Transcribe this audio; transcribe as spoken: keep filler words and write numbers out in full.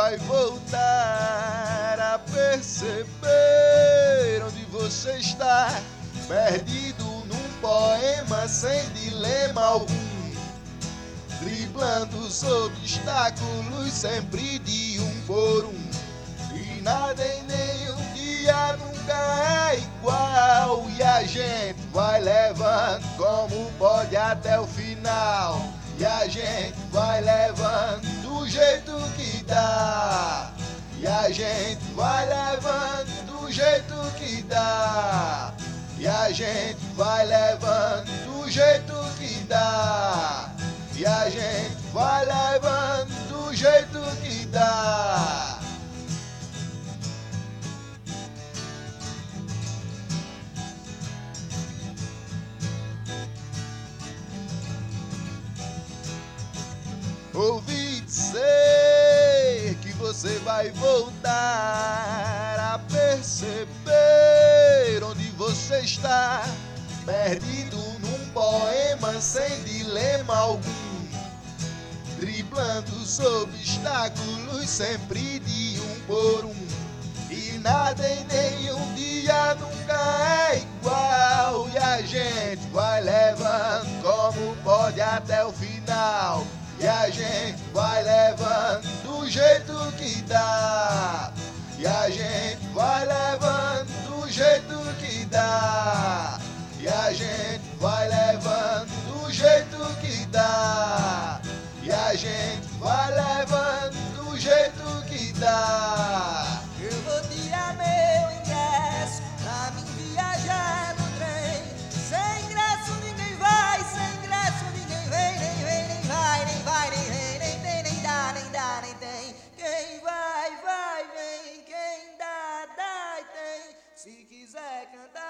vai voltar a perceber onde você está, perdido num poema sem dilema algum, driblando os obstáculos sempre de um por um. E nada em nenhum dia nunca é igual, e a gente vai levando como pode até o final. E a gente vai levando do jeito que dá. E a gente vai levando do jeito que dá. E a gente vai levando do jeito que dá. E a gente vai levando do jeito que dá. Ouvi dizer que você vai voltar a perceber onde você está, perdido num poema sem dilema algum, driblando os obstáculos sempre de um por um. E nada em nenhum dia nunca é igual, e a gente vai levando como pode até o final. E a gente vai levando do jeito que dá. E a gente vai levando do jeito que dá. E a gente vai levando do jeito que dá. E a gente vai levando do jeito que dá. Eu vou tirar meu ingresso pra mim viajar no trem. Sem ingresso ninguém vai, sem ingresso ninguém vem, nem vem, nem vai, nem vai, nem vem, nem tem, nem dá, nem dá, nem tem. Quem vai, vai, vem, quem dá, dá e tem. Se quiser cantar